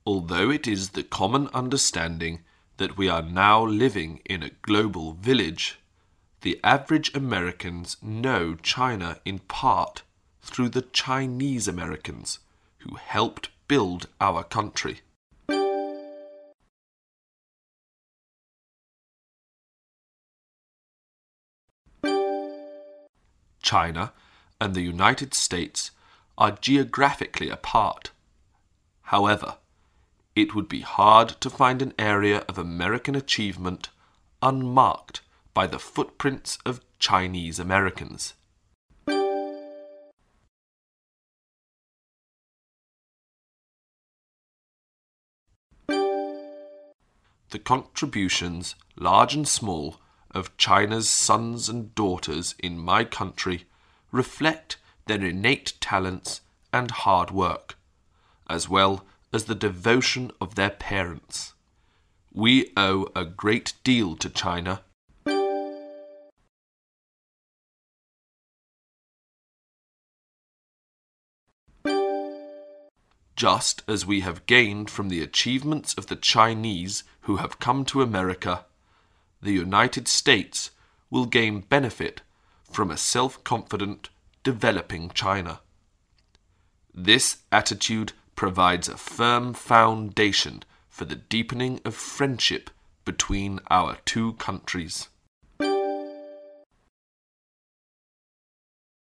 Although it is the common understanding that we are now living in a global village, the average Americans know China in part through the Chinese Americans who helped build our country. China and the United States are geographically apart. However, it would be hard to find an area of American achievement unmarked by the footprints of Chinese Americans. The contributions, large and small, of China's sons and daughters in my country reflect their innate talents and hard work, as well as the devotion of their parents. We owe a great deal to China. Just as we have gained from the achievements of the Chinese who have come to America, the United States will gain benefit from a self-confident, developing China. This attitude provides a firm foundation for the deepening of friendship between our two countries.